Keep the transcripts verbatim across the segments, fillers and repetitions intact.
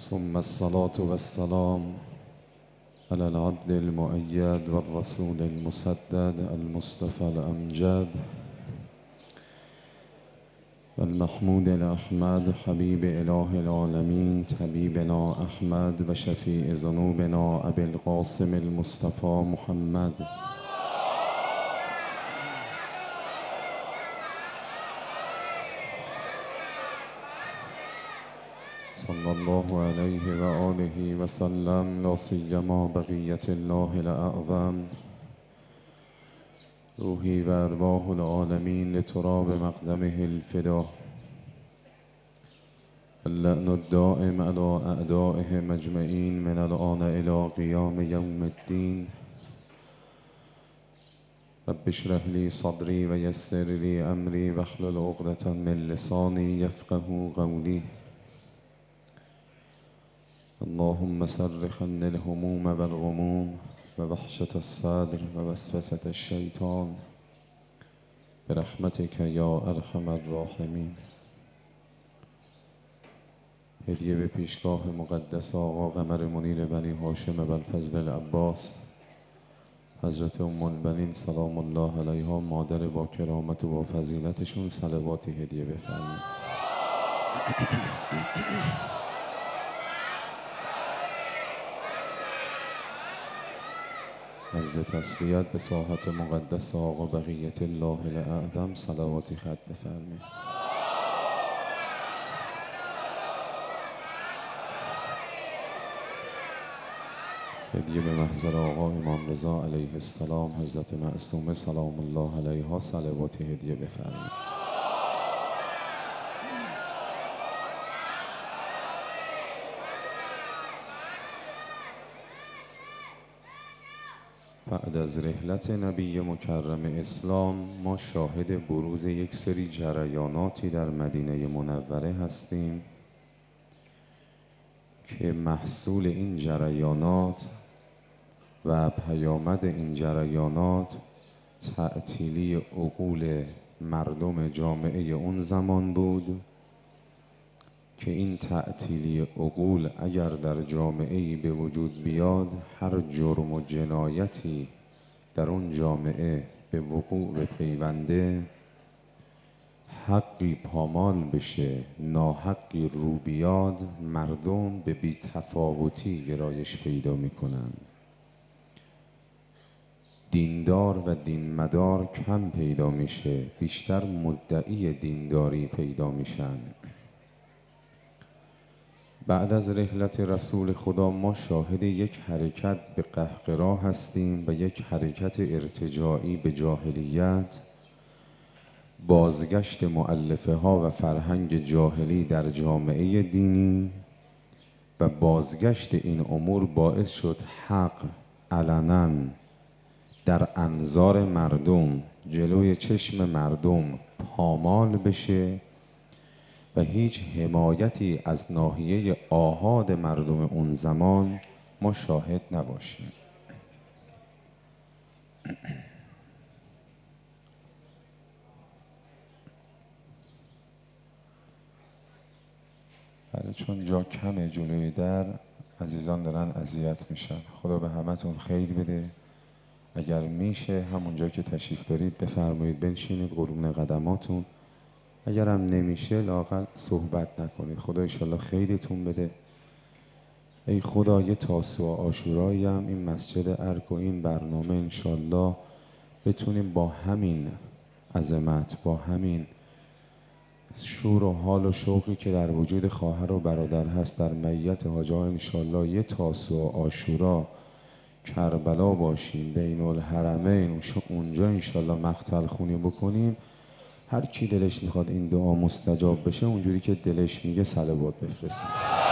ثم الصلاة والسلام على العبد المؤيد والرسول المسدد المصطفى الأمجد والمحمود الأحمد حبيب إله العالمين طبيبنا أحمد وشفيع ذنوبنا أبي القاسم المصطفى محمد صلى الله عليه وآله وسلم، لا سيما بقية الله الأعظم روحي وأرواح العالمين لتراب مقدمه الفدا، اللعن الدائم على أعدائهم أجمعين من الآن إلى قيام يوم الدين. رب اشرح لي صدري ويسر لي أمري واحلل عقدة من لساني يفقه قولي. اللهم صرف عني الهموم والغموم ووحشة الصدر ووسوسة الشيطان برحمتك یا ارحم الراحمین. هدیه به پیشگاه مقدس آقا قمر منیر بنی هاشم ابوالفضل العباس حضرت ام البنین سلام الله علیها، مادر با کرامت و با فضیلتشون صلواتی هدیه بفرمایید. عرض تسلیت به ساحت مقدس آقا بقیت الله الاعظم صلواتی خط بفرمایید. هدیه به محضر آقا امام رضا علیه السلام حضرت معصومه سلام الله علیها صلواتی هدیه بفرمایید. بعد از رحلت نبی مکرم اسلام ما شاهد بروز یک سری جریاناتی در مدینه منوره هستیم که محصول این جریانات و پیامد این جریانات تعطیلی عقول مردم جامعه اون زمان بود که این تعطیلی عقول اگر در جامعه‌ای به وجود بیاد، هر جرم و جنایتی در اون جامعه به وقوع بپیونده، حقی پامال بشه ناحقی رو بیاد، مردم به بی‌تفاوتی گرایش پیدا میکنن. دیندار و دینمدار کم پیدا میشه، بیشتر مدعی دینداری پیدا میشن. بعد از رحلت رسول خدا ما شاهد یک حرکت به قهقرا هستیم و یک حرکت ارتجاعی به جاهلیت، بازگشت مؤلفه ها و فرهنگ جاهلی در جامعه دینی و بازگشت این امور باعث شد حق علنا در انظار مردم جلوی چشم مردم پامال بشه و هیچ حمایتی از ناحیه آحاد مردم اون زمان ما شاهد نباشیم. بله، چون جا کمه جلوی در، عزیزان دارن اذیت میشن. خدا به همتون خیر بده. اگر میشه همونجا که تشریف دارید بفرمایید بنشینید قربون قدماتون. اگر هم نمیشه لااقل صحبت نکنید. خدا انشالله خیرتون بده. ای خدا یه تاسوعا عاشورایی هم این مسجد ارک و این برنامه انشالله بتونیم با همین عظمت، با همین شور و حال و شوقی که در وجود خواهر و برادر هست در معیت حاج آقا، انشالله یه تاسوعا عاشورا کربلا باشیم بین الحرمین، اونجا انشالله مقتل خونی بکنیم. هر کی دلش میخواد این دعا مستجاب بشه اونجوری که دلش میگه صلوات بفرستیم.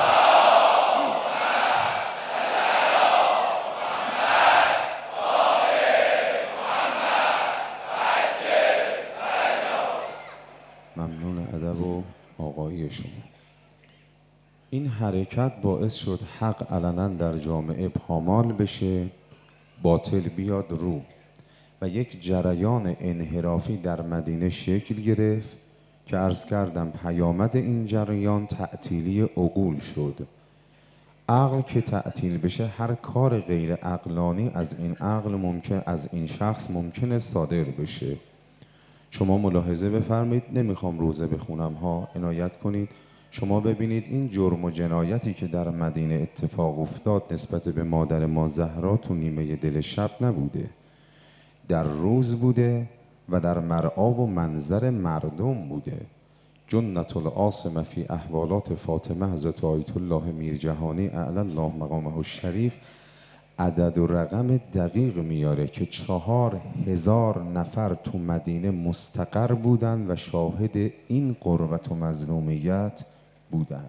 ممنون ادب و آقایی شما. این حرکت باعث شد حق علنا در جامعه پامال بشه، باطل بیاد رو و یک جریان انحرافی در مدینه شکل گرفت که عرض کردم پیامد این جریان تعطیلی عقول شد عقل که تعطیل بشه هر کار غیر عقلانی از این عقل ممکن از این شخص ممکنه صادر بشه. شما ملاحظه بفرمایید، نمیخوام روزه بخونم ها، عنایت کنید. شما ببینید این جرم و جنایتی که در مدینه اتفاق افتاد نسبت به مادر ما زهرا تو نیمه دل شب نبوده، در روز بوده و در مرعا و منظر مردم بوده. جنت العاصمه فی احوالات فاطمه حضرت آیت الله میرجهانی اعلی الله مقامه الشریف عدد و رقم دقیق میاره که چهار هزار نفر تو مدینه مستقر بودن و شاهد این قربت و مظلومیت بودن.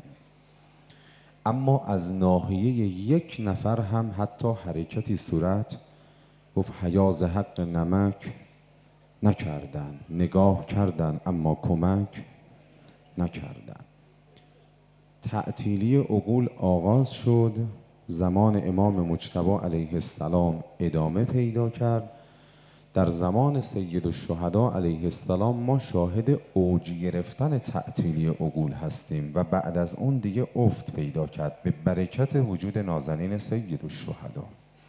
اما از ناحیه یک نفر هم حتی حرکتی صورت گفت حیاز حق نمک نکردن، نگاه کردن اما کمک نکردن. تعطیلی عقول آغاز شد، زمان امام مجتبی علیه السلام ادامه پیدا کرد. در زمان سید الشهدا علیه السلام ما شاهد اوج گرفتن تعطیلی عقول هستیم و بعد از اون دیگه افت پیدا کرد به برکت وجود نازنین سید الشهدا.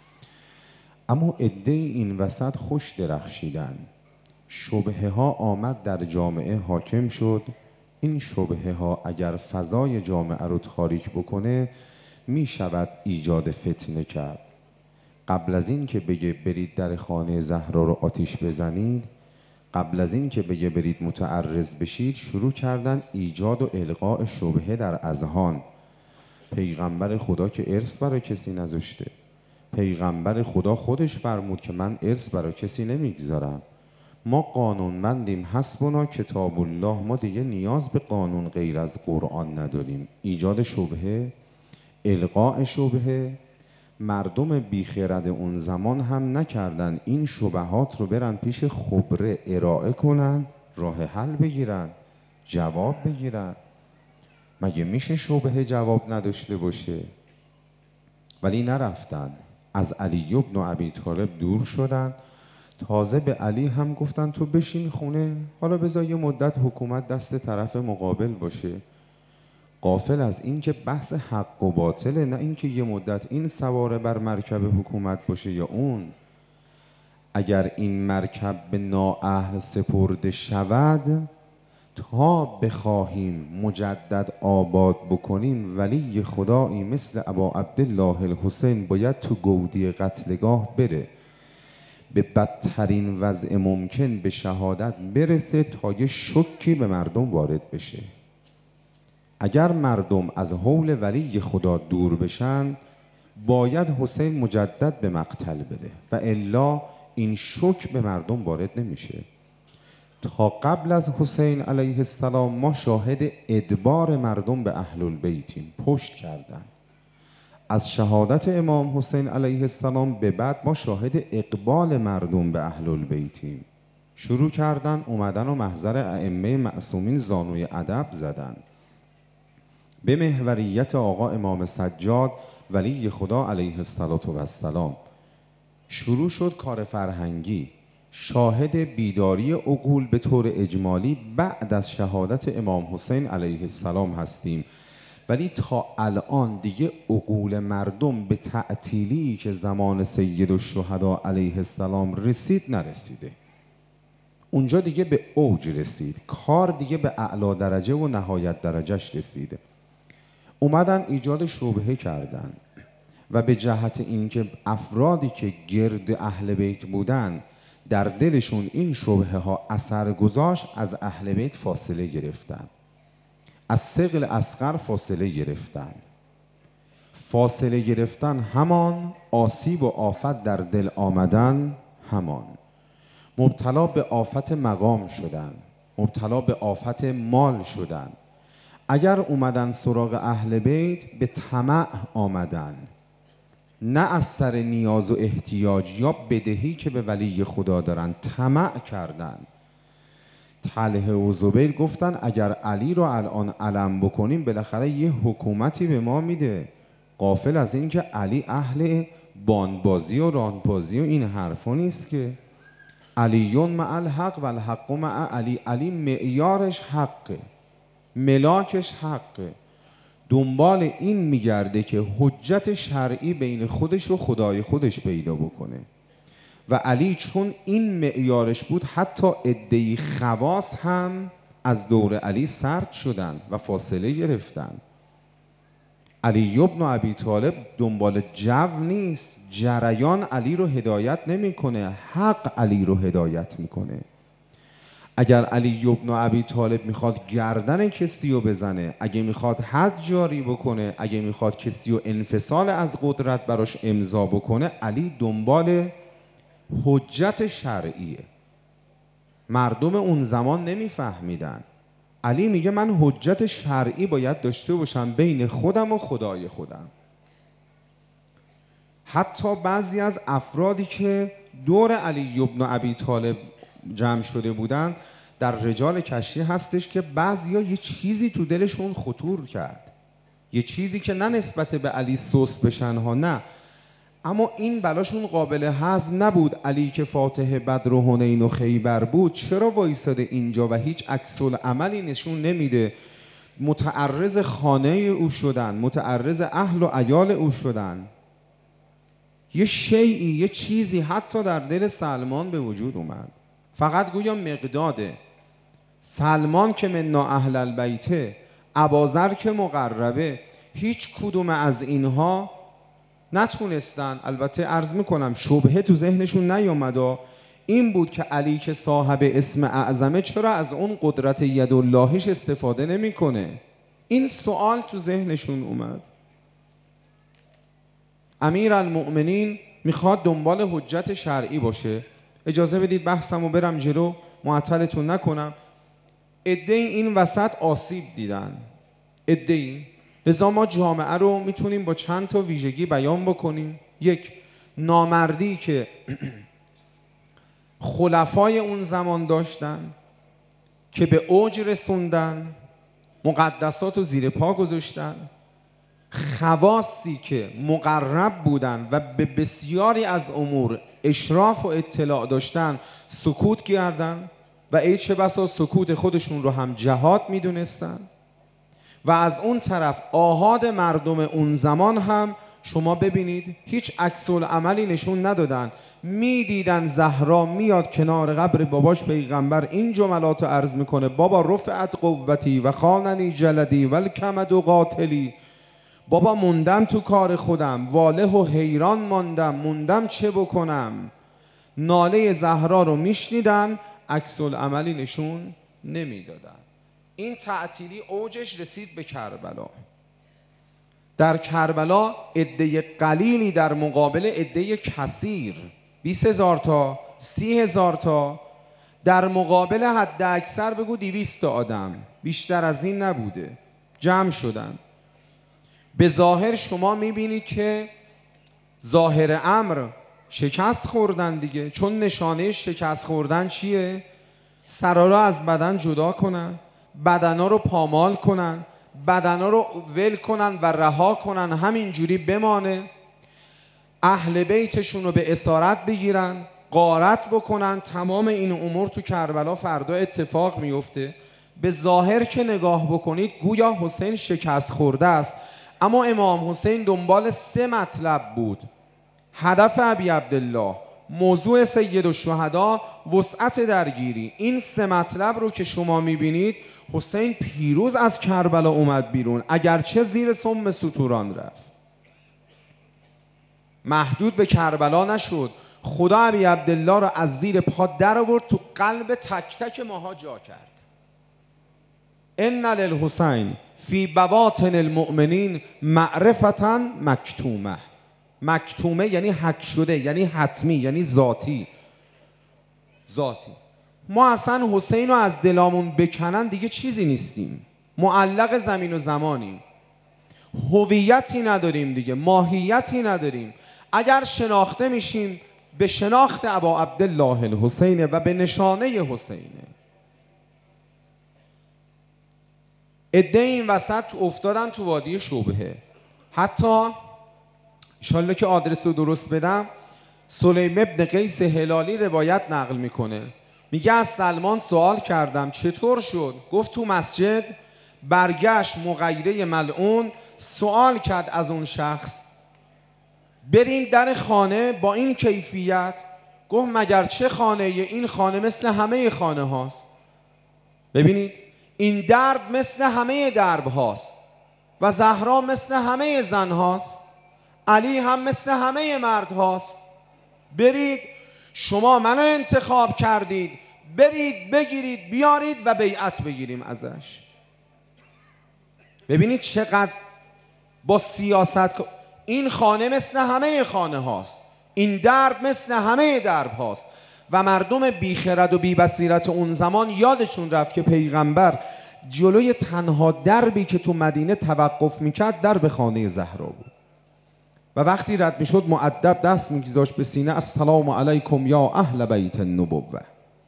اما عده این وسط خوش درخشیدن، شبهه ها آمد در جامعه حاکم شد. این شبهه ها اگر فضای جامعه رو تاریک بکنه می شود ایجاد فتنه کرد. قبل از این که بگه برید در خانه زهرا رو آتیش بزنید، قبل از این که بگه برید متعرض بشید، شروع کردن ایجاد و القاء شبهه در اذهان. پیغمبر خدا که ارث برای کسی نذاشته، پیغمبر خدا خودش فرمود که من ارث برای کسی نمیگذارم. ما قانونمندیم، حسبنا کتاب الله، ما دیگه نیاز به قانون غیر از قرآن نداریم. ایجاد شبهه، القاء شبهه، مردم بیخرد اون زمان هم نکردن این شبهات رو برن پیش خبره ارائه کنن، راه حل بگیرن، جواب بگیرن. مگه میشه شبهه جواب نداشته باشه؟ ولی نرفتن، از علی بن ابی طالب دور شدن. تازه به علی هم گفتن تو بشین خونه، حالا بذار یه مدت حکومت دست طرف مقابل باشه. غافل از این که بحث حق و باطله، نه اینکه یه مدت این سواره بر مرکب حکومت باشه یا اون. اگر این مرکب به نااهل سپرده شود، تا بخواهیم مجدد آباد بکنیم ولی خدایی مثل ابا عبدالله الحسین باید تو گودی قتلگاه بره، به بدترین وضع ممکن به شهادت برسه تا یه شکی به مردم وارد بشه. اگر مردم از حول ولی خدا دور بشن باید حسین مجدد به مقتل بره و الا این شک به مردم وارد نمیشه. تا قبل از حسین علیه السلام ما شاهد ادبار مردم به اهل البیتیم، پشت کردن. از شهادت امام حسین علیه السلام به بعد ما شاهد اقبال مردم به اهل البیتیم. شروع کردن اومدن و محضر ائمه معصومین زانوی ادب زدن. به محوریت آقا امام سجاد ولی خدا علیه السلام شروع شد کار فرهنگی. شاهد بیداری عقول به طور اجمالی بعد از شهادت امام حسین علیه السلام هستیم، ولی تا الان دیگه عقول مردم به تعطیلی که زمان سید الشهدا علیه السلام رسید نرسیده. اونجا دیگه به اوج رسید، کار دیگه به اعلی درجه و نهایت درجهش رسیده. اومدن ایجاد شبهه کردن و به جهت اینکه افرادی که گرد اهل بیت بودن در دلشون این شبهه ها اثر گذاشت، از اهل بیت فاصله گرفتن، از ثقل اصغر فاصله گرفتن. فاصله گرفتن همان، آسیب و آفت در دل آمدن همان. مبتلا به آفت مقام شدن، مبتلا به آفت مال شدن. اگر اومدن سراغ اهل بیت به طمع آمدن، نه از سر نیاز و احتیاج یا بدهی که به ولی خدا دارن، طمع کردن. طلحه و زبیر گفتن اگر علی رو الان علم بکنیم بالاخره یه حکومتی به ما میده. غافل از این که علی اهل باندبازی و راندبازی و این حرفا نیست که. علیون مع الحق و الحق مع علی. علی معیارش حقه، ملاکش حقه. دنبال این میگرده که حجت شرعی بین خودش و خدای خودش پیدا بکنه و علی چون این معیارش بود حتی عده‌ای خواص هم از دور علی سرد شدن و فاصله گرفتن. علی ابن ابی طالب دنبال جو نیست، جریان علی رو هدایت نمیکنه، حق علی رو هدایت میکنه. اگر علی ابن ابی طالب میخواد گردن کسی رو بزنه، اگه میخواد حد جاری بکنه، اگه میخواد کسی رو انفصال از قدرت براش امضا بکنه، علی دنبال حجت شرعیه. مردم اون زمان نمیفهمیدن. علی میگه من حجت شرعی باید داشته باشم بین خودم و خدای خودم. حتی بعضی از افرادی که دور علی ابن ابی طالب جمع شده بودن در رجال کشی هستش که بعضیا یه چیزی تو دلشون خطور کرد، یه چیزی که نه نسبت به علی سست بشن ها، نه، اما این بلاشون قابل هضم نبود. علی که فاتح بدر و حنین و خیبر بود چرا وایساده اینجا و هیچ عکس العملی نشون نمیده؟ متعرض خانه او شدن، متعرض اهل و عیال او شدن. یه شیئی، یه چیزی حتی در دل سلمان به وجود اومد. فقط گویا مقداده. سلمان که منا اهل البیته، اباذر که مقربه، هیچ کدوم از اینها نتونستن، البته عرض میکنم شبهه تو ذهنشون نیامد، این بود که علی که صاحب اسم اعظمه چرا از اون قدرت یداللهش استفاده نمیکنه. این سوال تو ذهنشون اومد. امیر المؤمنین میخواد دنبال حجت شرعی باشه. اجازه بدید بحثمو برم جلو، معطلتون نکنم. عده‌ای این وسط آسیب دیدن، عده‌ای. لذا ما جامعه رو میتونیم با چند تا ویژگی بیان بکنیم. یک، نامردی که خلفای اون زمان داشتن که به اوج رسوندن، مقدسات رو زیر پا گذاشتن، خواصی که مقرب بودن و به بسیاری از امور اشراف و اطلاع داشتن سکوت کردن و ای چه بسا سکوت خودشون رو هم جهاد میدونستن. و از اون طرف آحاد مردم اون زمان هم شما ببینید هیچ عکس العملی نشون ندادن. میدیدن زهرا میاد کنار قبر باباش پیغمبر این جملات رو عرض میکنه: بابا رفعت قوتی و خاننی جلدی و الکمد و قاتلی. بابا موندم تو کار خودم، واله و حیران ماندم، موندم چه بکنم. ناله زهرا رو میشنیدن، عکس العملی نشون نمیدادن. این تعطیلی اوجش رسید به کربلا. در کربلا عده قلیلی در مقابل عده کثیر، بیست هزار تا، سی هزار تا، در مقابل حد اکثر بگو دویست تا آدم، بیشتر از این نبوده، جمع شدن. به ظاهر شما میبینید که ظاهر امر شکست خوردن دیگه، چون نشانه شکست خوردن چیه؟ سرا رو از بدن جدا کنن، بدنا رو پامال کنن، بدنا رو ول کنن و رها کنن، همینجوری بمانه. اهل بیتشون رو به اسارت بگیرن، غارت بکنن. تمام این امور تو کربلا فردا اتفاق میفته. به ظاهر که نگاه بکنید گویا حسین شکست خورده است، اما امام حسین دنبال سه مطلب بود: هدف ابی عبدالله، موضوع سید الشهدا، وسعت درگیری. این سه مطلب رو که شما میبینید حسین پیروز از کربلا اومد بیرون، اگرچه زیر سم ستوران رفت. محدود به کربلا نشد، خدا ابی عبدالله رو از زیر پا در آورد، تو قلب تک تک ماها جا کرد. ان للحسین فی بواطن المؤمنین معرفتا مکتومه. مکتومه یعنی حک شده، یعنی حتمی، یعنی ذاتی. ذاتی. ما اصلا حسین رو از دلامون بکنن دیگه چیزی نیستیم، معلق زمین و زمانیم، هویتی نداریم دیگه، ماهیتی نداریم. اگر شناخته میشیم به شناخت ابا عبدالله الحسین و به نشانه حسینه. عده این وسط افتادن تو وادی شبهه. حتی انشالله که آدرس رو درست بدم، سلیم ابن قیس هلالی روایت نقل میکنه، میگه از سلمان سوال کردم چطور شد؟ گفت تو مسجد برگشت مغیره ملعون سوال کرد از اون شخص بریم در خانه با این کیفیت؟ گفت مگر چه خانه؟ این خانه مثل همه خانه هاست. ببینید این درب مثل همه درب هاست و زهرا مثل همه زن هاست، علی هم مثل همه مرد هاست. برید، شما منو انتخاب کردید، برید بگیرید بیارید و بیعت بگیریم ازش. ببینید چقدر با سیاست. این خانه مثل همه خانه هاست، این درب مثل همه درب هاست. و مردم بیخرد و بیبصیرت اون زمان یادشون رفت که پیغمبر جلوی تنها دربی که تو مدینه توقف میکرد درب خانه زهرا بود و وقتی رد میشد مؤدب دست میگذاشت به سینه السلام علیکم یا اهل بیت النبوه.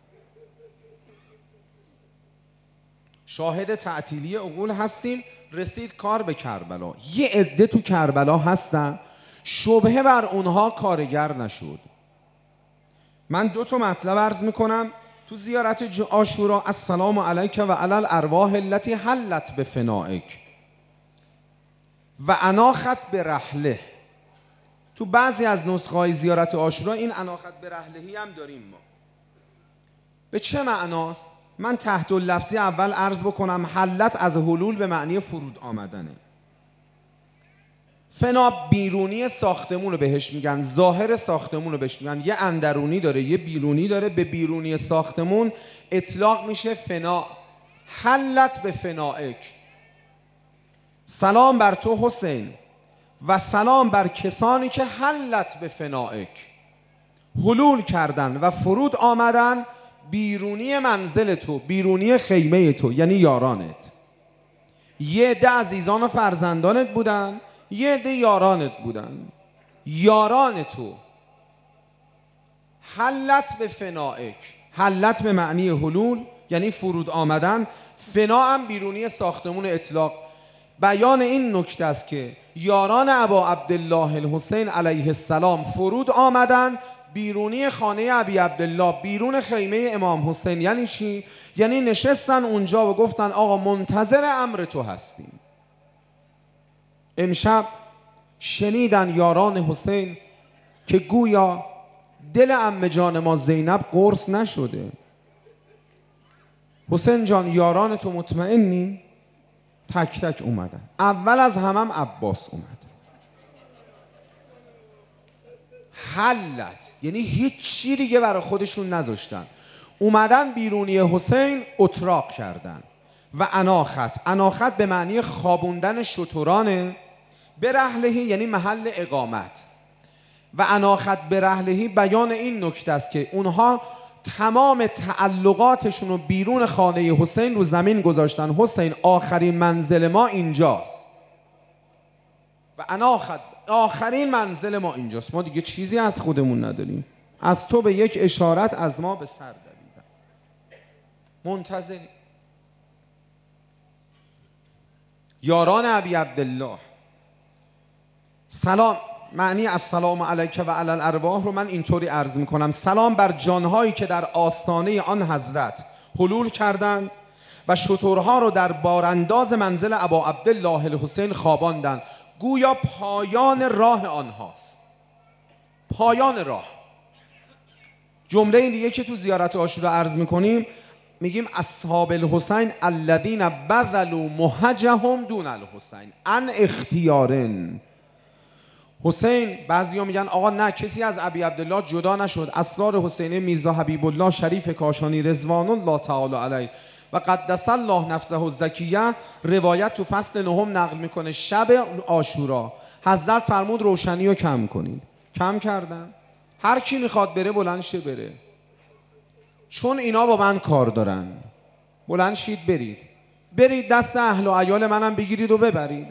شاهد تعطیلی عقول هستیم. رسید کار به کربلا. یه عده تو کربلا هستن شبهه بر اونها کارگر نشد. من دو تا مطلب عرض میکنم تو زیارت عاشورا. السلام علیک و علی الارواح التي حلت بفنائک و اناخت به رحله. تو بعضی از نسخه‌های زیارت عاشورا این اناخت به رحلهی هم داریم ما. به چه معناست؟ من تحت اللفظی اول عرض بکنم. حلت از حلول به معنی فرود آمدنه. فنا بیرونی ساختمون رو بهش میگن، ظاهر ساختمون رو بهش میگن. یه اندرونی داره یه بیرونی داره. به بیرونی ساختمون اطلاق میشه فنا. حلت به فنائک. سلام بر تو حسین و سلام بر کسانی که حلت به فنائک، حلول کردن و فرود آمدن بیرونی منزل تو، بیرونی خیمه تو، یعنی یارانت. یه عده عزیزان و فرزندانت بودن، یه عده یارانت بودن. یاران تو حلت به فنائک. حلت به معنی حلول یعنی فرود آمدن. فنا هم بیرونی ساختمون اطلاق. بیان این نکته است که یاران ابا عبدالله الحسین علیه السلام فرود آمدن بیرونی خانه ابی عبدالله، بیرون خیمه امام حسین. یعنی چی؟ یعنی نشستن اونجا و گفتن آقا منتظر امر تو هستیم. امشب شنیدن یاران حسین که گویا دل عمه جان ما زینب قرص نشده. حسین جان یاران تو مطمئنی؟ تک تک اومدن. اول از همم هم عباس اومد. حلت یعنی هیچ چی دیگه برای خودشون نذاشتن، اومدن بیرونی حسین اتراق کردن. و اناخت، اناخت به معنی خوابوندن شترانه. به رحلهی یعنی محل اقامت. و اناخت به رحلهی بیان این نکته است که اونها تمام تعلقاتشون رو بیرون خانه حسین رو زمین گذاشتن. حسین آخرین منزل ما اینجاست. و اناخت آخرین منزل ما اینجاست. ما دیگه چیزی از خودمون نداریم. از تو به یک اشارت از ما به سر دویدن. منتظریم. یاران ابی عبدالله سلام. معنی السلام علیک و علی الارواح رو من اینطوری عرض میکنم. سلام بر جانهایی که در آستانه آن حضرت حلول کردند و شترها رو در بارانداز منزل ابا عبدالله الحسین خواباندند. گویا پایان راه آنهاست. پایان راه. جمله این دیگه که تو زیارت عاشورا عرض میکنیم میگیم اصحاب الحسین الذین بذلوا مهجهم دون الحسین عن اختیارن. حسین بعضیا میگن آقا نه، کسی از ابی عبدالله جدا نشد. اسرار حسین میرزا حبیب الله شریف کاشانی رضوان الله تعالی علیه و قدس الله نفسه الزکیه روایت تو فصل نهم نقل میکنه. شب عاشورا حضرت فرمود روشنی رو کم کنید. کم کردن. هر کی میخواد بره بلند شه بره، چون اینا با من کار دارن. بلند شید برید. برید دست اهل و عیال منم بگیرید و ببرید.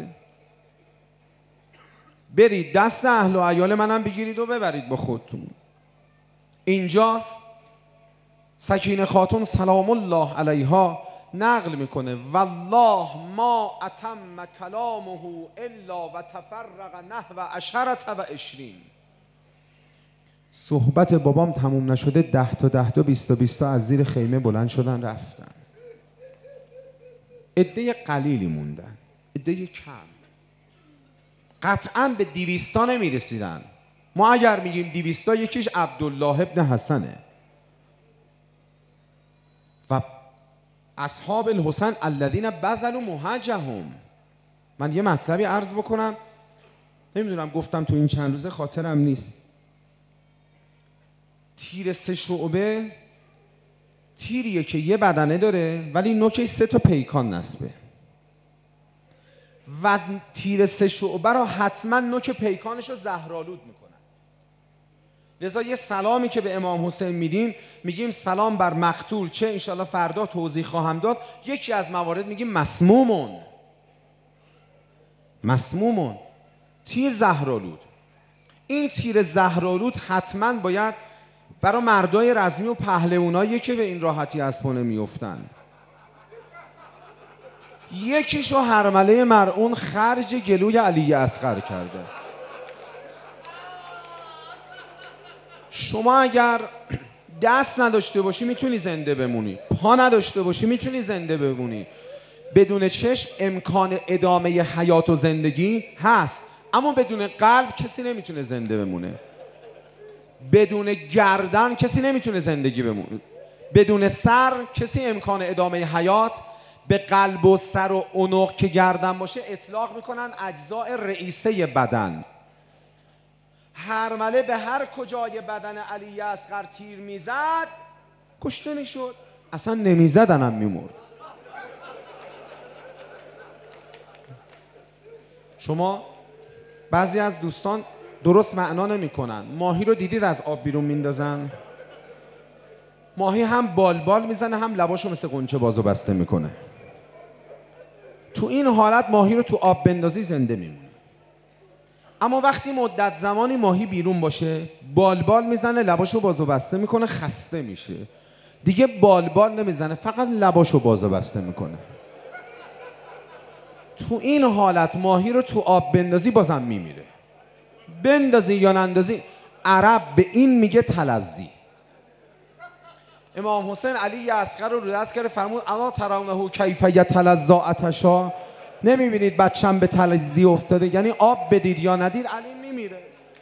برید دست اهل و عیال منم بگیرید و ببرید با خودتون. اینجاست سکینه خاتون سلام الله علیها نقل میکنه والله ما اتم کلامه الا و تفرق نحو عشرة و عشرین. صحبت بابام تموم نشده ده تا ده تا بیست تا بیست تا از زیر خیمه بلند شدن رفتن. عده قلیلی موندن، عده کم، قطعا به دیویستا نمیرسیدن. ما اگر میگیم دیویستا یکیش عبدالله ابن حسنه و اصحاب الحسن الذین بذلوا مهجهم. من یه مطلبی عرض بکنم، نمیدونم گفتم تو این چند روزه خاطرم نیست. تیر سه شعبه تیریه که یه بدنه داره ولی نوکش سه تا پیکان نصبه و تیر سه شعبه رو حتما نوک پیکانش رو زهرآلود میکنن. لذا یه سلامی که به امام حسین میدیم میگیم سلام بر مقتول، چه انشالله فردا توضیح خواهم داد. یکی از موارد میگیم مسمومون، مسمومون، تیر زهرآلود. این تیر زهرآلود حتما باید برای مردای رزمی و پهلوانایی که به این راحتی اسبانه میفتن. یکیشو هرمله مرعون خرج گلوی علی اصغر کرده. شما اگر دست نداشته باشی میتونی زنده بمونی، پا نداشته باشی میتونی زنده بمونی، بدون چشم امکان ادامه حیات و زندگی هست، اما بدون قلب کسی نمیتونه زنده بمونه. بدون گردن کسی نمیتونه زندگی بمونه. بدون سر کسی امکان ادامه حیات. به قلب و سر و عنق که گردن باشه اطلاق میکنن اجزاء رئیسه بدن. هرمله به هر کجای بدن علی اصغر تیر میزد کشته میشد، اصلا نمیزدنم میمرد. شما بعضی از دوستان درست معنا نمیکنن. ماهی رو دیدید از آب بیرون میندازن؟ ماهی هم بال بال میزنه هم لباشو مثل قنچه بازو بسته میکنه. تو این حالت ماهی رو تو آب بندازی زنده میمونه. اما وقتی مدت زمانی ماهی بیرون باشه بال بال میزنه لباشو بازو بسته میکنه، خسته میشه دیگه، بال بال نمیزنه فقط لباشو بازو بسته میکنه. تو این حالت ماهی رو تو آب بندازی بازم میمیره. بندازی یا نندازی، عرب به این میگه تلظی. امام حسین علی اصغر رو رو دست کرده فرمود اما ترونه کیف یتلظی عطشا، نمیبینید بچم به تلظی افتاده؟ یعنی آب بدید یا ندید علی میمیره.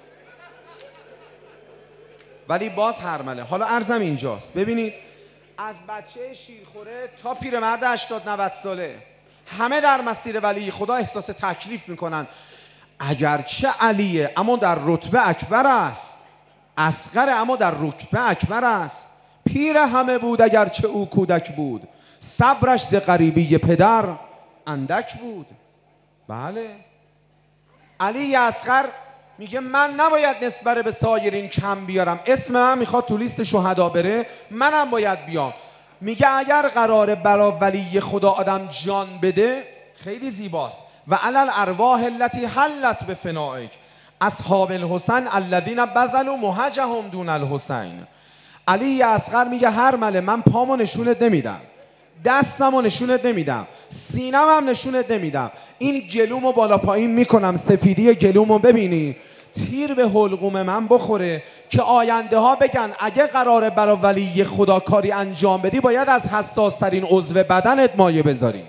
ولی باز هرمله. حالا عرضم اینجاست، ببینید از بچه شیرخوره تا پیرمرد هشتاد نود ساله همه در مسیر ولی خدا احساس تکلیف میکنن. اگرچه علیه اما در رتبه اکبر است، اصغر اما در رتبه اکبر است. پیر همه بود اگرچه او کودک بود، صبرش ز غریبی پدر اندک بود. بله علی اصغر میگه من نباید نسبت به سایرین کم بیارم، اسم من میخواد تو لیست شهدا بره، منم باید بیام. میگه اگر قراره برا ولی خدا آدم جان بده خیلی زیباست. و علل ارواح التي حلت به فنائک اصحاب الحسن الذین بذلوا مهجهم دون الحسین. علی اصغر میگه هرمله من پامو نشونت نمیدم، دستمو نشونت نمیدم، سینم هم نشونت نمیدم، این گلومو بالا پایین میکنم سفیدی گلومو ببینی، تیر به حلقوم من بخوره که آینده ها بگن اگه قراره برای ولی خدا کاری انجام بدی باید از حساس ترین عضو بدنت مایه بذاری.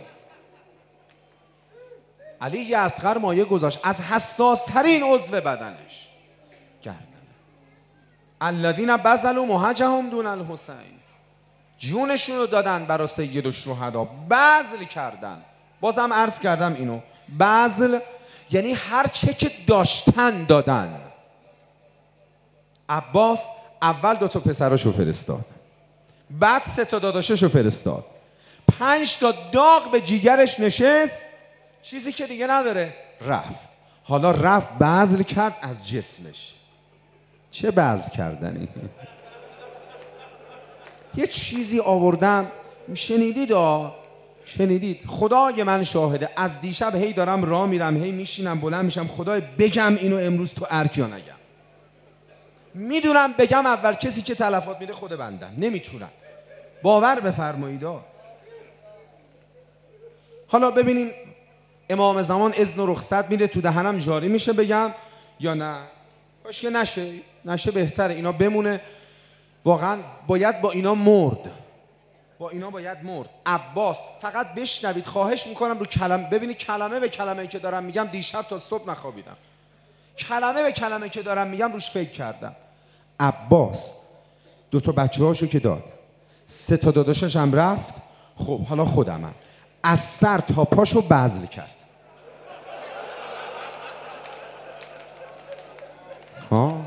علی اصغر مایه گذاشت از حساس ترین عضو بدنش، گردن. الذین بذلوا مهجهم دون الحسین، جونشون رو دادن برای سید الشهدا، بذل کردن. بازم عرض کردم اینو، بذل یعنی هر چه که داشتن دادن. عباس اول دو تا پسراشو فرستاد، بعد سه تا داداششو فرستاد، پنج تا داغ به جیگرش نشست، چیزی که دیگه نداره رفت. حالا رفت بذل کرد از جسمش. چه بذل کردنی؟ یه چیزی آوردم، شنیدید آ شنیدید؟ خدای من شاهده، از دیشب هی دارم راه میرم، هی میشینم بلند میشم خدای بگم اینو امروز تو ارک یا نگم. میدونم بگم اول کسی که تلفات میده خود بندم، نمیتونم. باور بفرمایید. حالا ببینیم امام زمان اذن و رخصت میده، تو دهنم جاری میشه بگم یا نه؟ باشه که نشه، نشه بهتره، اینا بمونه. واقعا باید با اینا مرد. با اینا باید مرد. عباس فقط بشنوید، خواهش میکنم رو کلمه، ببینید کلمه به کلمه که دارم میگم دیشب تا صبح نخوابیدم، کلمه به کلمه که دارم میگم روش فکر کردم. عباس دو تا بچه هاشو که داد، سه تا داداشش هم رفت، خب حالا خودمم، از سر تا پاشو بذل کرد. ها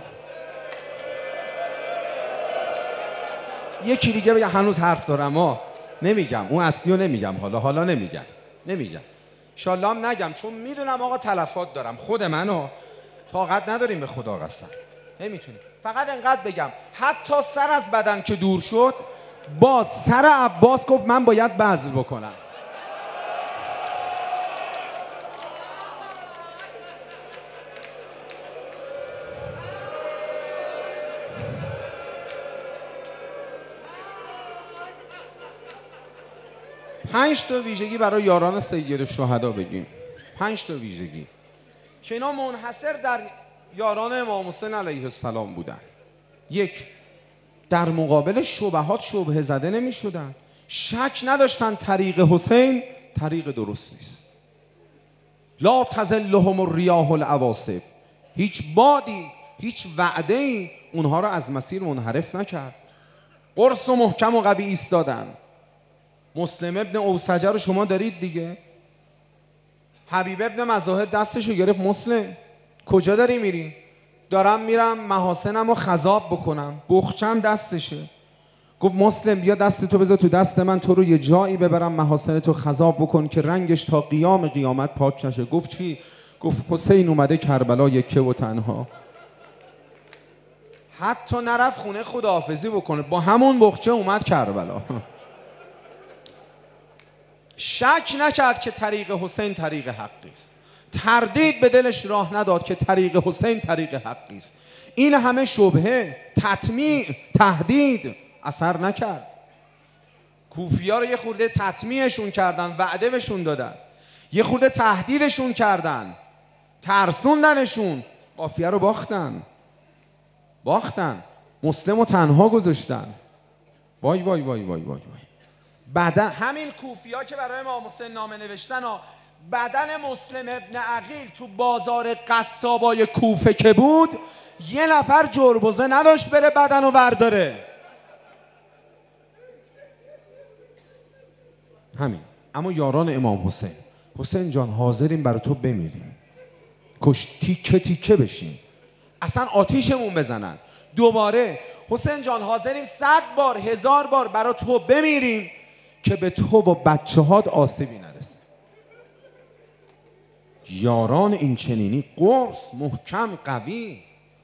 یکی دیگه بگه هنوز حرف دارم، ها نمیگم اون اصلیو نمیگم، حالا حالا نمیگم نمیگم انشالله هم نگم، چون میدونم آقا تلفات دارم، خود منو طاقت نداریم به خدا قسم، نمیتونیم. فقط انقدر بگم حتی سر از بدن که دور شد، باز سر عباس گفت من باید بذل بکنم. پنج تا ویژگی برای یاران سید الشهدا بگیم، پنج تا ویژگی که اینا منحصر در یاران امام حسین علیه السلام بودن. یک، در مقابل شبهات شبهه زده نمی شدن، شک نداشتن طریق حسین طریق درستی است. لا تزلهم الریاح العواصف، هیچ بادی هیچ وعده‌ای اونها را از مسیر منحرف نکرد. قرص و محکم و قوی ایستادن. مسلم ابن اوسجه رو شما دارید دیگه، حبیب ابن مظاهر دستشو گرفت، مسلم کجا داری میری؟ دارم میرم محاسنم رو خضاب بکنم. بخچم دستشه، گفت مسلم بیا دست تو بذار تو دست من، تو رو یه جایی ببرم محاسن تو خضاب بکن که رنگش تا قیام قیامت پاک نشه. گفت چی؟ گفت حسین اومده کربلا یکه و تنها. حتی نرفت خونه خداحافظی بکنه، با همون بخچه اومد کربلا. شک نکرد که طریق حسین طریق حقی است، تردید به دلش راه نداد که طریق حسین طریق حقی است. این همه شبهه، تطمیع، تهدید اثر نکرد. کوفی‌ها رو یه خورده تطمیعشون کردن، وعده بهشون دادن، یه خورده تهدیدشون کردن، ترسوندنشون، قافیه رو باختن باختن مسلم رو تنها گذاشتن. وای وای وای وای وای وای. بدن همین کوفی‌ها که برای امام حسین نامه نوشتن ها، بدن مسلم ابن عقیل تو بازار قصابای کوفه که بود، یه نفر جربوزه نداشت بره بدن رو برداره. همین. اما یاران امام حسین، حسین جان حاضریم برای تو بمیریم، کش تیکه تیکه بشیم، اصلا آتیشمون بزنن، دوباره حسین جان حاضریم صد بار هزار بار برای تو بمیریم که به تو و بچه هات آسیبی نرسه. یاران این چنینی قرص محکم قوی،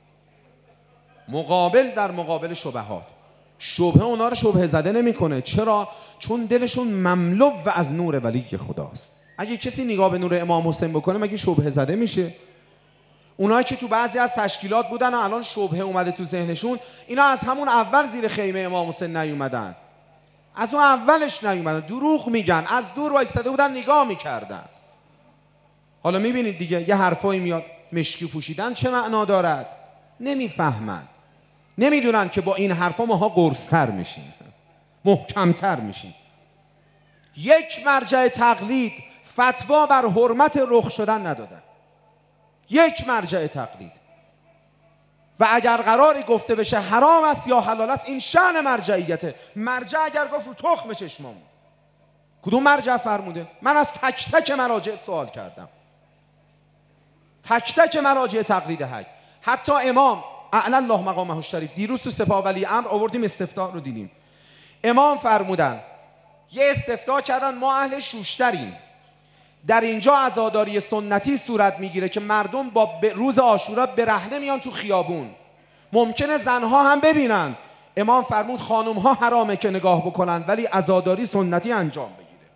مقابل در مقابل شبهات. شبهه اونا رو شبهه زده نمیکنه. چرا؟ چون دلشون مملو و از نور ولی خداست. اگه کسی نگاه به نور امام حسین بکنه مگه شبهه زده میشه؟ اونایی که تو بعضی از تشکیلات بودن و الان شبهه اومده تو ذهنشون، اینا از همون اول زیر خیمه امام حسین نیومدن، از اون اولش نیومدن، دروغ میگن، از دور وایستاده بودن نگاه میکردن. حالا میبینید دیگه یه حرفایی میاد، مشکی پوشیدن چه معنا دارد؟ نمیفهمن، نمیدونن که با این حرفا ماها قرص‌تر میشیم، محکمتر میشیم. یک مرجع تقلید فتوا بر حرمت رخ شدن ندادن، یک مرجع تقلید. و اگر قراری گفته بشه حرام است یا حلال است، این شأن مرجعیته. مرجع اگر گفت رو تخم چشممون، کدوم مرجع فرموده؟ من از تک تک مراجع سوال کردم، تک تک مراجع تقلید حق. حتی امام اعلی الله مقامه الشریف دیروز تو سپاه ولی امر آوردیم استفتاء رو دیدیم، امام فرمودن یه استفتاء کردن، ما اهل شوشتریم، در اینجا عزاداری سنتی صورت میگیره که مردم با روز عاشورا برهنه میان تو خیابون، ممکنه زنها هم ببینن. امام فرمود خانمها حرامه که نگاه بکنن ولی عزاداری سنتی انجام بگیره.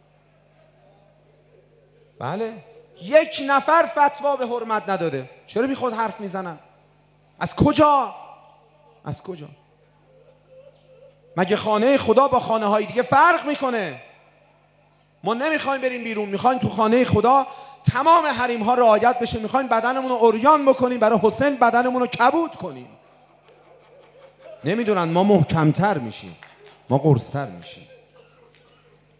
بله، یک نفر فتوا به حرمت نداده. چرا بی خود حرف میزنن؟ از کجا؟ از کجا؟ مگه خانه خدا با خانه های دیگه فرق میکنه؟ ما نمیخوایم بریم بیرون، میخوایم تو خانه خدا تمام حریم ها رعایت بشه، میخوایم بدنمون رو عریان بکنیم برای حسین، بدنمون رو کبود کنیم. نمیدونن ما محکمتر میشیم، ما قرصتر میشیم.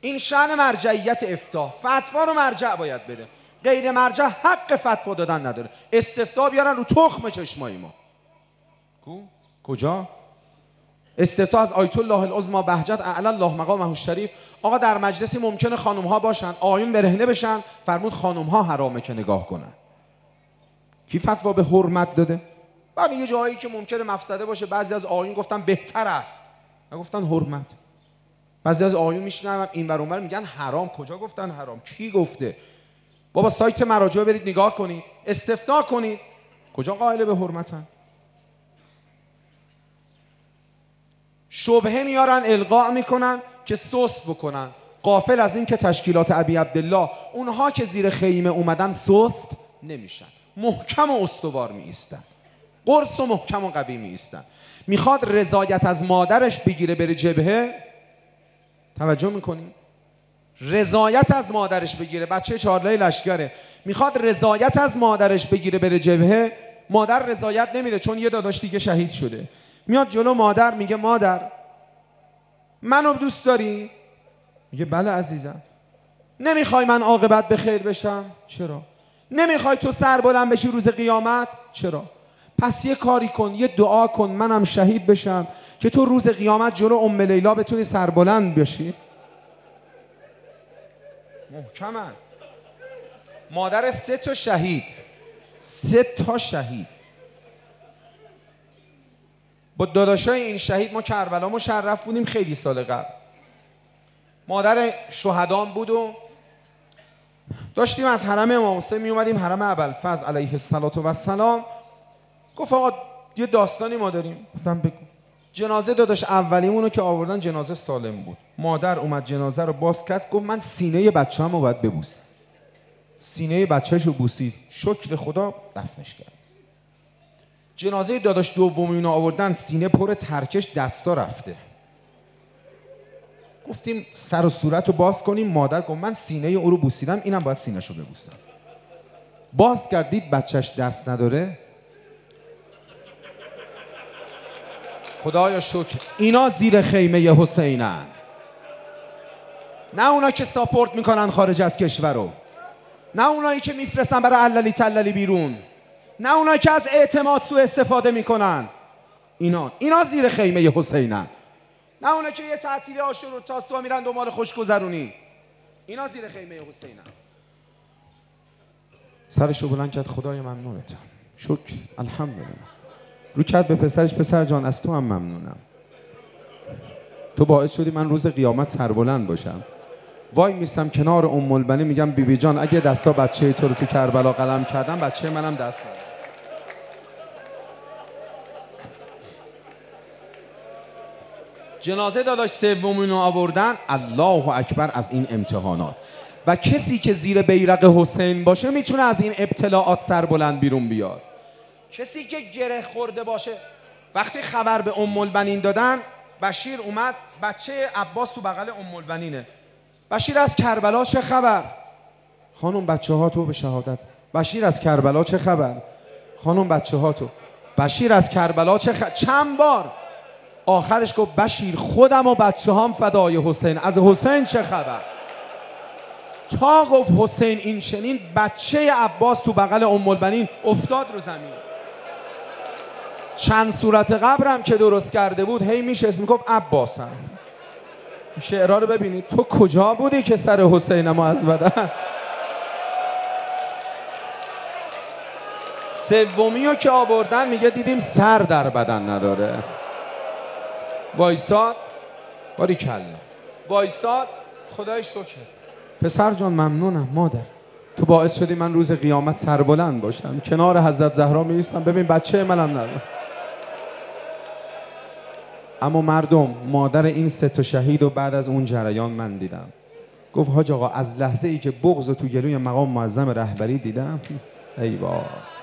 این شأن مرجعیت افتاء. فتوا رو مرجع باید بده، غیر مرجع حق فتوا دادن نداره. استفتاء بیارن رو تخم چشمای ما. کو کجا؟ استفتاء از آیت الله العظمی بهجت اعلی الله مقامه الشریف. آقا در مجلسی ممکنه خانم ها باشن، آیون برهنه بشن، فرمود خانم ها حرامه که نگاه کنن. کی فتوا به حرمت داده؟ بعد یه جایی که ممکنه مفسده باشه بعضی از آیون گفتن بهتر است، نگفتن حرمت. بعضی از آیون میشنوم این ور اون ور میگن حرام. کجا گفتن حرام؟ کی گفته؟ بابا سایت مراجع برید نگاه کنید، استفتاء کنید، کجا قائل به حرمتن؟ شبهه میارن القاء میکنن که سست بکنن، غافل از این که تشکیلات ابی عبدالله اونها که زیر خیمه اومدن سست نمیشن، محکم و استوار می ایستن، قرص و محکم و قوی می ایستن. میخواد رضایت از مادرش بگیره بره جبهه. توجه میکنی؟ رضایت از مادرش بگیره، بچه چهارلای لشکره، میخواد رضایت از مادرش بگیره بره جبهه. مادر رضایت نمیده چون یه داداش دیگه شهید شده. میاد جلو مادر میگه مادر منو دوست داری؟ میگه بله عزیزم. نمیخوای من عاقبت به خیر بشم؟ چرا؟ نمیخوای تو سر بلند بشی روز قیامت؟ چرا؟ پس یه کاری کن، یه دعا کن منم شهید بشم که تو روز قیامت جلو ام لیلا بتونی سر بلند بشی. محکمن. مادر سه تا شهید، سه تا شهید. با داداشای این شهید ما کربلا مشرف بودیم خیلی سال قبل. مادر شهدان بود و داشتیم از حرم امام حسین می اومدیم حرم ابوالفضل علیه السلام. گفت آقا یه داستانی ما داریم. گفتم بگو. جنازه داداش اولیمونو که آوردن جنازه سالم بود. مادر اومد جنازه رو باز کرد، گفت من سینه بچه‌مو باید ببوسم. سینه بچه‌شو بوسید، شکر خدا دفنش کرد. جنازه داداش دومیونو آوردن، سینه پر ترکش، دستا رفته. گفتیم سر و صورت رو باز کنیم. مادر گفت من سینه او رو بوسیدم، اینم باید سینه‌شو ببوسم. باز کردید بچهش دست نداره. خدایا شکر اینا زیر خیمه حسینن، نه اونا که ساپورت میکنن خارج از کشور رو، نه اونایی که میفرستن برای عللی تللی بیرون، نه اونایی که از اعتماد سوء استفاده میکنن. اینا اینا زیر خیمه حسینن، نه اونا که یه تعطیل عاشور و تاسوعا میرن دنبال خوشگذرونی. اینا زیر خیمه حسینن. سرشو بلند کرد، خدای ممنونتم، شکر، الحمدلله. رو کرد به پسرش، پسر جان از تو هم ممنونم، تو باعث شدی من روز قیامت سربلند باشم. وای میستم کنار ام البنین میگم بیبی بی جان اگه دستا بچه تو رو تو کربلا قلم کردم، بچه منم دست ندارم. جنازه داداش سومین رو آوردن. الله اکبر از این امتحانات. و کسی که زیر بیرق حسین باشه میتونه از این ابتلاعات سربلند بیرون بیاد. کسی که گره خورده باشه. وقتی خبر به ام البنین دادن، بشیر اومد، بچه عباس تو بغل ام البنینه. بشیر از کربلا چه خبر؟ خانم بچه ها تو به شهادت. بشیر از کربلا چه خبر؟ خانم بچه ها تو. بشیر از کربلا چه خبر؟ چند بار. آخرش گفت بشیر خودم و بچه هام فدای حسین، از حسین چه خبر؟ تا گفت حسین این چنین، بچه عباس تو بغل ام البنین افتاد رو زمین. چند صورت قبرم که درست کرده بود هی میشه اسم میگفت عباسم. شعرها رو ببینید. تو کجا بودی که سر حسینمو از بدن؟ سومیو که آوردن میگه دیدیم سر در بدن نداره. وایساد، باری کلا وایساد، خدای شکر. پسر جان ممنونم مادر، تو باعث شدی من روز قیامت سربلند باشم، کنار حضرت زهرا میایستم، ببین بچه منم نداره. اما مردم، مادر این سه تا شهید و بعد از اون جریان من دیدم. گفت حاج آقا از لحظه ای که بغض تو گلوی مقام معظم رهبری دیدم، ای وای.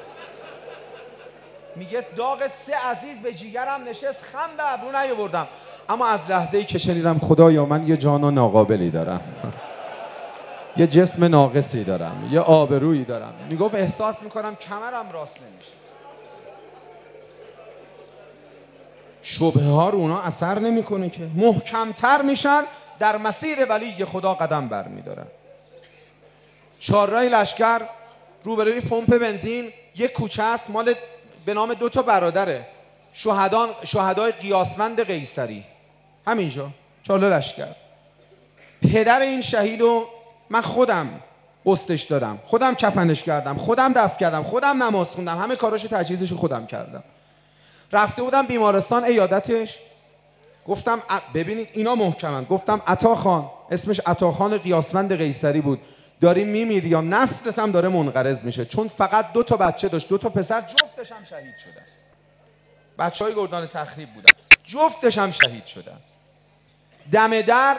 میگه داغ سه عزیز به جیگرم نشست، خم به ابرو نیاوردم، اما از لحظه ای که شنیدم خدایا من یه جان ناقابلی دارم، یه جسم ناقصی دارم، یه آبرویی دارم. میگفت احساس میکنم کمرم راست نمیشه. شبهه ها رو اونا اثر نمیکنه که، محکمتر میشن، در مسیر ولی خدا قدم برمی‌دارن. چهارراه لشکر روبروی پمپ بنزین یک کوچه است مال به نام دو تا برادره، شهدان شهدای قیاسوند قیصری، همینجا چهارراه لشکر. پدر این شهیدو من خودم قسطش دادم، خودم کفنش کردم، خودم دفن کردم، خودم نماز خوندم، همه کاراشو تجهیزشو خودم کردم. رفته بودم بیمارستان عیادتش، گفتم ببینید اینا محکمن، گفتم عطاخان، اسمش عطاخان قیاسوند قیصری بود، داری میمیری یا نسلت هم داره منقرض میشه، چون فقط دو تا بچه داشت، دو تا پسر، جفتش هم شهید شدن، بچهای گردان تخریب بودن، جفتش هم شهید شدن. دم در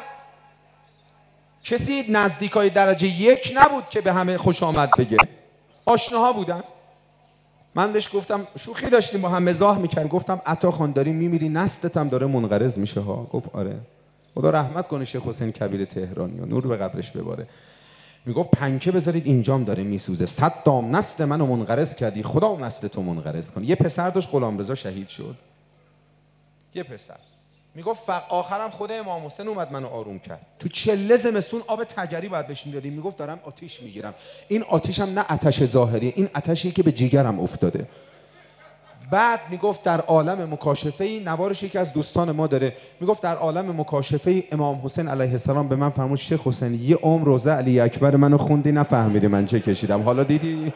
کسی نزدیکای درجه یک نبود که به همه خوش آمد بگه، آشناها بودن. من بهش گفتم، شوخی داشتیم با هم، مزاح میکرد، گفتم عطاخان داری میمیری نسلت هم داره منقرض میشه ها. گفت آره. خدا رحمت کنه شیخ حسین کبیر تهرانی و نور به قبرش بباره. میگفت پنکه بذارید اینجام داره میسوزه، صد دام نسل منو منقرض کردی، خدا نسل تو منقرض کنه. یه پسر داشت غلامرضا شهید شد، یه پسر. میگفت آخرم خود امام حسین اومد منو آروم کرد. تو چله زمستون آب تگری باید بهش میدادیم، میگفت دارم آتیش میگیرم. این آتیشم نه آتش ظاهریه، این آتشی که به جیگرم افتاده. بعد میگفت در عالم مکاشفه ای، نوارش یکی از دوستان ما داره، میگفت در عالم مکاشفه ای امام حسین علیه السلام به من فرمود شیخ حسین یه عمر روزه علی اکبر منو خوندی نفهمیدی من چه کشیدم، حالا دیدی؟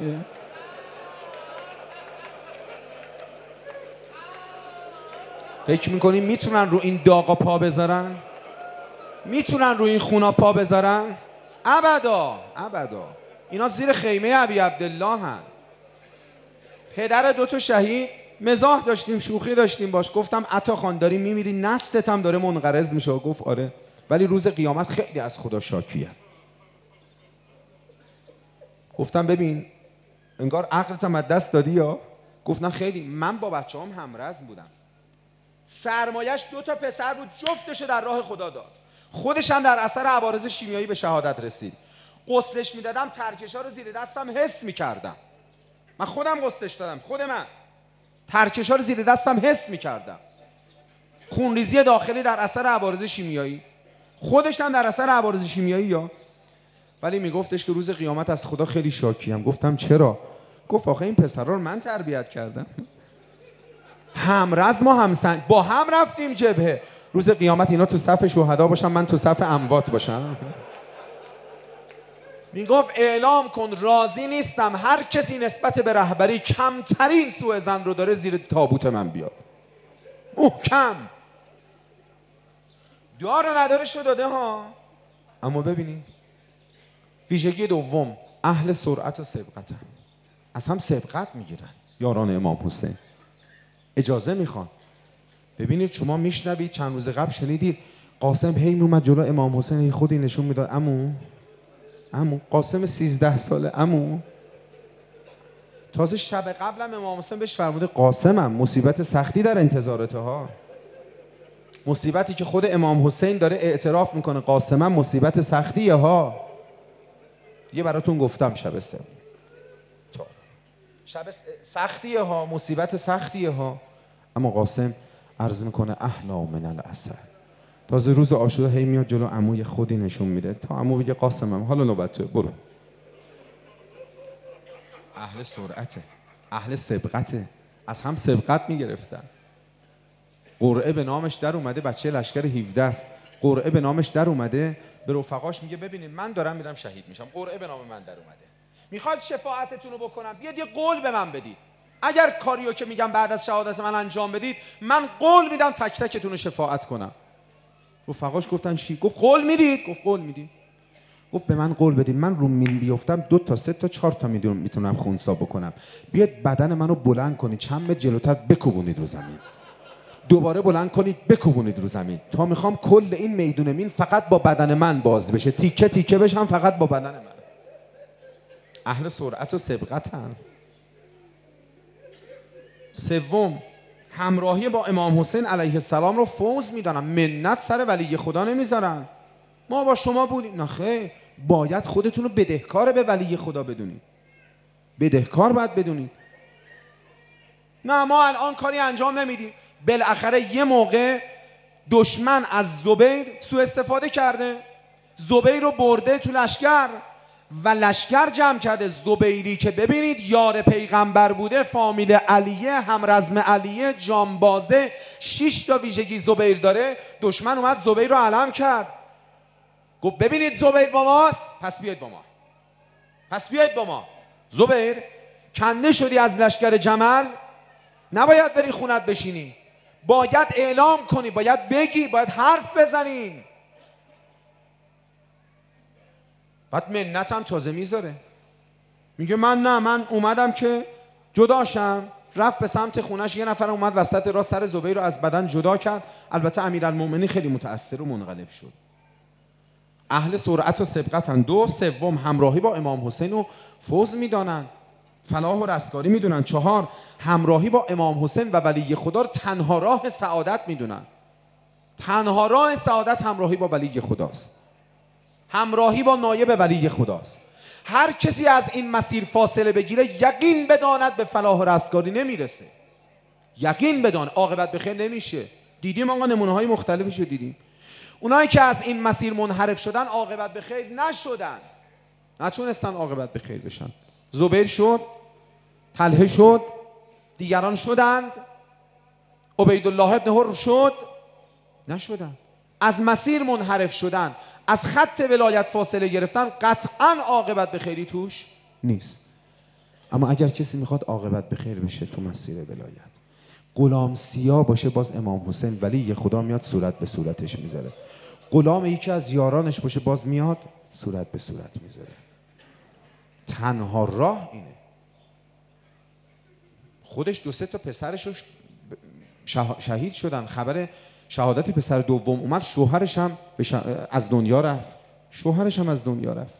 فکر میکنی میتونن رو این داغا پا بذارن؟ میتونن رو این خونا پا بذارن؟ ابدا ابدا. اینا زیر خیمه ابی عبدالله هن. پدر دوتا شهید، مزاح داشتیم، شوخی داشتیم باش، گفتم عطاخان داری میمیری نسلت هم داره منقرض میشه. گفت آره، ولی روز قیامت خیلی از خدا شاکیه. گفتم ببین انگار عقلت هم از دست دادی یا؟ گفت نه خیلی، من با بچه هم همرزم بودم، سرمایش دو تا پسر بود، جفتشو در راه خدا داد، خودش هم در اثر عوارض شیمیایی به شهادت رسید. غسلش میدادم ترکشا رو زیر دستم حس میکردم، من خودم غسلش دادم، خود من ترکشا رو زیر دستم حس میکردم، خونریزی داخلی در اثر عوارض شیمیایی، خودش هم در اثر عوارض شیمیایی یا. ولی میگفتش که روز قیامت از خدا خیلی شاکیم. گفتم چرا؟ گفت آخه این پسرا رو من تربیت کردم، همرز ما همسنگ، با هم رفتیم جبهه، روز قیامت اینا تو صف شهدا باشن من تو صف اموات باشم. میگفت اعلام کن راضی نیستم هر کسی نسبت به رهبری کمترین سوء ظن رو داره زیر تابوت من بیاد. محکم دار نداره شو داده ها. اما ببینید ویژگی دوم، اهل سرعت و سبقت هم. از هم سبقت میگیرن یاران امام حسین، اجازه میخوان. ببینید شما میشنوید، چند روز قبل شنیدید قاسم هی میومد جلو امام حسین، هی خودی نشون میداد عمو عمو، قاسم سیزده ساله عمو. تازه شب قبلم امام حسین بهش فرموده قاسمم مصیبت سختی در انتظارته ها، مصیبتی که خود امام حسین داره اعتراف میکنه قاسمم مصیبت سختیه ها. یه براتون گفتم شب سه شب سختیه ها، مصیبت سختیه ها. اما قاسم عرض میکنه احلا من العسل. تازه روز عاشورا هی میاد جلو عموی خودی نشون میده تا عمو بگه قاسمم حالا نوبت تو برو. اهل سرعته، اهل سبقته، از هم سبقت میگرفتن. قرعه به نامش در اومده، بچه لشکر هفده است، قرعه به نامش در اومده، به رفقاش میگه ببینید من دارم میرم شهید میشم، قرعه به نام من در اومده، میخواد شفاعتتون رو بکنم، بیاد یه قول به من بدید، اگر کاریو که میگم بعد از شهادت من انجام بدید من قول میدم تک تکتون رو شفاعت کنم. رفقاش گفتن چی؟ گفت قول میدید؟ گفت قول میدید. گفت به من قول بدید من رو میل بیفتم دو تا سه تا چهار تا میدونم میتونم خونسا بکنم، بیاد بدن منو بلند کنید چند متر جلوتر بکوبونید رو زمین، دوباره بلند کنید بکوبونید رو زمین، تا میخوام کل این میدون مین فقط با بدن من باز بشه، تیکه تیکه بشم فقط با بدن من. اهل سرعت و سبقتن. سوم، همراهی با امام حسین علیه السلام رو فوز میدانن، منت سر ولی خدا نمیذارن. ما با شما بودیم، نه خیر، باید خودتون رو بدهکار به ولی خدا بدونید، بدهکار باید بدونید. نه ما الان کاری انجام نمیدیم، بالاخره یه موقع دشمن از زبیر سوء استفاده کرده، زبیر رو برده تو لشکر و لشکر جمع کرده. زبیری که ببینید یار پیغمبر بوده، فامیل علیه، همرزم علیه، جانبازه، شش تا ویژگی زبیر داره. دشمن اومد زبیر رو علم کرد، گفت ببینید زبیر با ماست، پس بیاید با ما، پس بیاید با ما. زبیر کنده شدی از لشکر جمل، نباید بری خونت بشینی، باید اعلام کنی، باید بگی، باید حرف بزنی. بعد منت هم تازه میذاره، میگه من نه، من اومدم که جداشم. رفت به سمت خونش، یه نفر اومد وسط راه سر زبیر رو از بدن جدا کرد. البته امیرالمومنین خیلی متأثر و منقلب شد. اهل سرعت و سبقتن. دو، سوم همراهی با امام حسین و فوز میدانن، فلاح و رستگاری میدونن. چهار، همراهی با امام حسین و ولی خدا رو تنها راه سعادت میدونن. تنها راه سعادت همراهی با ولی خداست، همراهی با نایب ولی خداست. هر کسی از این مسیر فاصله بگیره یقین بداند به فلاح و رستگاری نمیرسه. یقین بدان عاقبت به خیر نمیشه. دیدیم آقا، نمونه های مختلفی رو دیدیم. اونایی که از این مسیر منحرف شدن عاقبت به خیر نشدن، نتونستن عاقبت به خیر بشن. زبیر شد، طلحه شد، دیگران شدند، عبیدالله ابن حر شد، نشدن. از مسیر منحرف شدن، از خط ولایت فاصله گرفتن، قطعا عاقبت به خیری توش نیست. اما اگر کسی میخواد عاقبت به خیر بشه تو مسیر ولایت، غلام سیاه باشه، باز امام حسین ولی خدا میاد صورت به صورتش میذاره. غلام یکی از یارانش باشه، باز میاد صورت به صورت میذاره. تنها راه اینه. خودش دو سه تا پسرش رو شهید شدن. خبر شهادت پسر دوم اومد، شوهرش هم از دنیا رفت. شوهرش هم از دنیا رفت.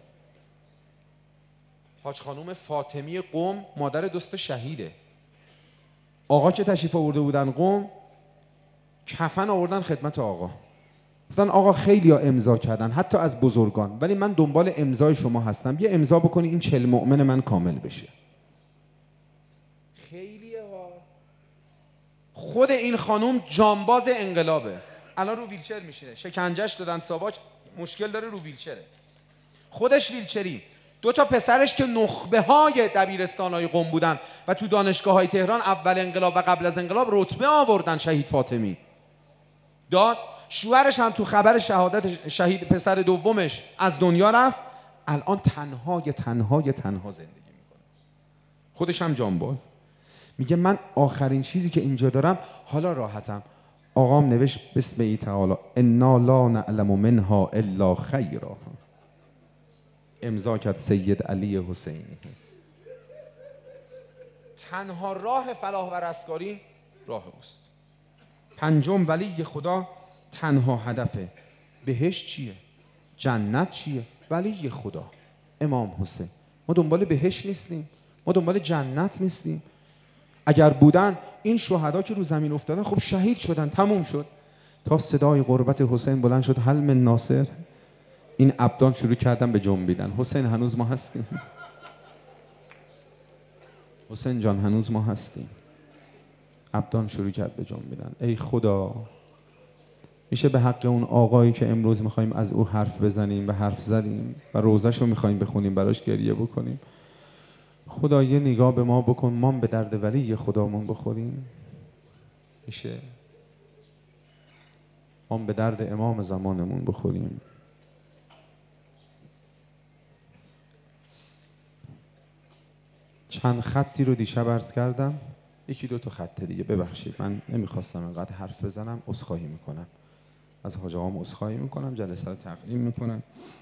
حاج خانوم فاطمی قم مادر دوست شهیده. آقا که تشریف آورده بودن قم، کفن آوردن خدمت آقا. گفتن آقا خیلی ها امضا کردن، حتی از بزرگان، ولی من دنبال امضای شما هستم، یه امضا بکنی این چل مؤمن من کامل بشه. خیلی ها. خود این خانوم جانباز انقلابه، الان رو ویلچر میشینه، شکنجهش دادن ساواک، مشکل داره رو ویلچره. خودش ویلچری. دو تا پسرش که نخبه های دبیرستان های قم بودن و تو دانشگاه های تهران اول انقلاب و قبل از انقلاب رتبه آوردن، شهید فاطمی داد. شوهرش هم تو خبر شهادت شهید پسر دومش از دنیا رفت. الان تنهای تنهای تنها زندگی میکنه. خودش هم جانباز. میگه من آخرین چیزی که اینجا دارم، حالا راحتم. آقام نوشت بسم الله تعالی انا لا نعلم منها الا خیرا. امضا کرد سید علی حسینی. تنها راه فلاح و رستگاری راه اوست. پنجم، ولی خدا تنها هدفه. بهشت چیه؟ جنت چیه؟ ولی خدا امام حسین. ما دنبال بهشت نیستیم، ما دنبال جنت نیستیم. اگر بودن این شهدا که رو زمین افتادن خب شهید شدن، تموم شد. تا صدای قربت حسین بلند شد هل من ناصر، این عبدان شروع کردن به جنبیدن. حسین هنوز ما هستیم، حسین جان هنوز ما هستیم. عبدان شروع کرد به جنبیدن. ای خدا، میشه به حق اون آقایی که امروز میخوایم از او حرف بزنیم و حرف زدیم و روزش رو میخوایم بخونیم، براش گریه بکنیم، خدا یه نگاه به ما بکن، ما به درد ولی خدامون بخوریم؟ میشه؟ ما به درد امام زمانمون بخوریم؟ چند خطی رو دیشب عرض کردم، یکی دو تا خط دیگه، ببخشید من نمیخواستم انقدر حرف بزنم، عذرخواهی میکنم از حاج آقام، عذرخواهی میکنم، جلسه رو تقدیم میکنم.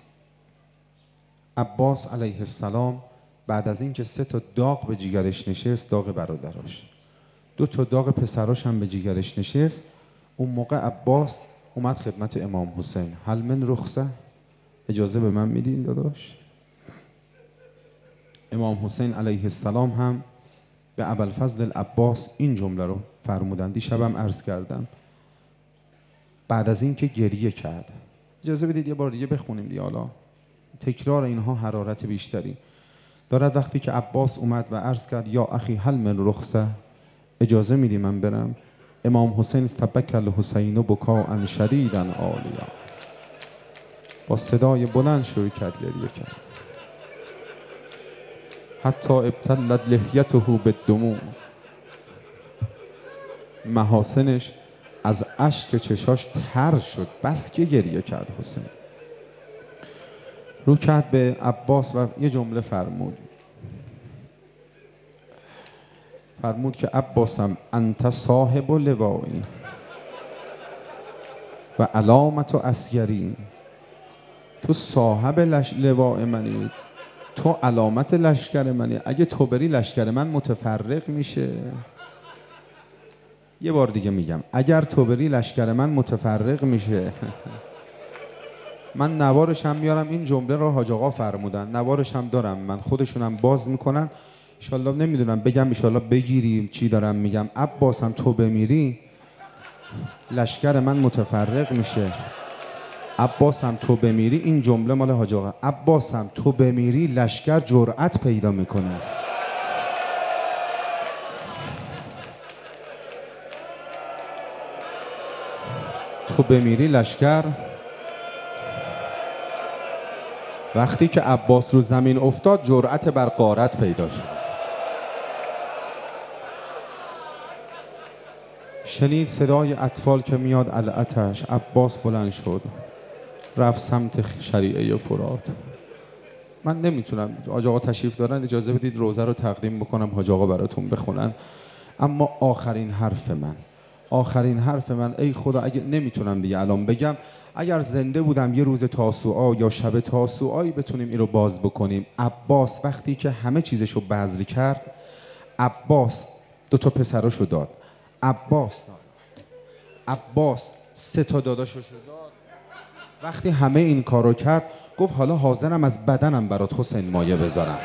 عباس علیه السلام بعد از اینکه سه تا داغ به جیگرش نشست، داغ برادراش، دو تا داغ پسراش هم به جیگرش نشست، اون موقع عباس اومد خدمت امام حسین. هل من رخصه، اجازه به من میدین داداش؟ امام حسین علیه السلام هم به ابوالفضل العباس این جمله رو فرمودن. دیشبم عرض کردم. بعد از اینکه گریه کرد، اجازه بدید یه بار دیگه بخونیم دیگه، حالا تکرار اینها حرارت بیشتری دارد. وقتی که عباس اومد و عرض کرد یا اخی هل من رخصه، اجازه میدی من برم؟ امام حسین فبک الحسین بکاء شدیدا عالیا، با صدای بلند شروع کرد گریه کرد. حتی ابتلت لحیته بالدموع، محاسنش از اشک چشاش تر شد، بس که گریه کرد. حسین رو کرد به عباس و یه جمله فرمود. فرمود که عباسم انت صاحب لوایی و علامت و اسیری، تو صاحب لش... لواء منی، تو علامت لشکر منی. اگه تو بری لشکر من متفرق میشه. یه بار دیگه میگم، اگر تو بری لشکر من متفرق میشه. من نوارش هم میارم، این جمله رو حاج آقا فرمودن، نوارش هم دارم من، خودشونم باز میکنن. انشالله نمیدونم بگم، انشالله بگیریم چی دارم میگم. عباس هم تو بمیری لشکر من متفرق میشه. عباس هم تو بمیری، این جمله مال حاج آقا، عباس هم تو بمیری لشکر جرأت پیدا میکنه. تو بمیری لشکر. وقتی که عباس رو زمین افتاد جرأت بر غارت پیدا شد. شنید صدای اطفال که میاد العتش. عباس بلند شد رفت سمت شریعه فرات. من نمیتونم، حاج آقا تشریف دارن، اجازه بدید روزه رو تقدیم بکنم، حاج آقا براتون بخونن. اما آخرین حرف من، آخرین حرف من، ای خدا اگه نمیتونم دیگه الان بگم، اگر زنده بودم یه روز تاسوعا یا شب تاسوعایی بتونیم این رو باز بکنیم. عباس وقتی که همه چیزشو بذل کرد، عباس دو تا پسراشو داد، عباس عباس سه تا داداشو داد. وقتی همه این کارو کرد گفت حالا حاضرم از بدنم برات حسین مایه بذارم.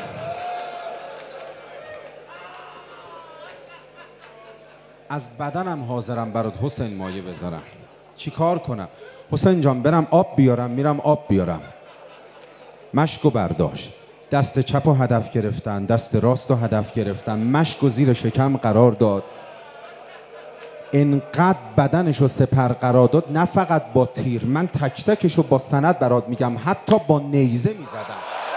از بدنم حاضرم برات حسین مایه بذارم. چی کار کنم؟ حسین جان برم آب بیارم؟ میرم آب بیارم. مشکو برداشت، دست چپ و هدف گرفتن، دست راست و هدف گرفتن، مشکو زیر شکم قرار داد. انقدر بدنش رو سپر قرار داد، نه فقط با تیر، من تک تکش رو با سند برات میگم، حتی با نیزه میزدم،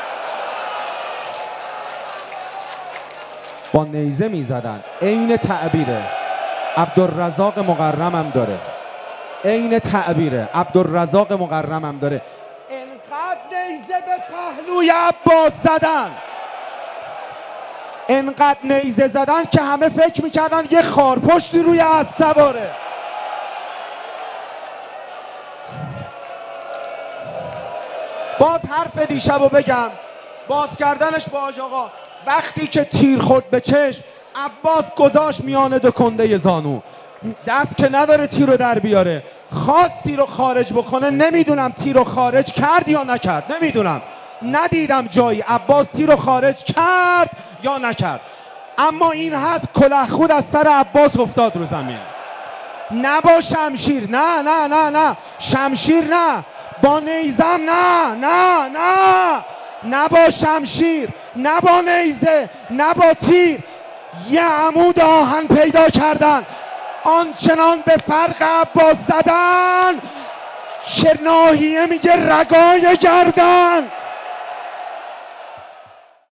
با نیزه میزدن. عین تعبیره، عبدالرزاق مقرم هم داره، عین تعبیره، عبدالرزاق مقرم هم داره. انقدر نیزه به پهلوی عباس زدن، انقدر نیزه زدن که همه فکر میکردن یه خارپشتی روی اسب سواره. باز حرف دیشبو بگم، باز کردنش با حاج آقا، وقتی که تیر خورد به چشم، عباس گذاشت میان دو کنده زانو، دست که نداره تیر رو در بیاره، خواست تیر رو خارج بکنه. نمیدونم تیر رو خارج کرد یا نکرد، نمیدونم، ندیدم جایی عباس تیر رو خارج کرد یا نکرد. اما این هست کلاه خود از سر عباس افتاد رو زمین. نه با شمشیر، نه نه نه نه شمشیر نه، با نیزم نه نه نه نه با شمشیر، نه با نیزه، نه با تیر. یه عمود آهن پیدا کردن، آنچنان به فرق عباس زدن که ناحیه میگه رگای گردن.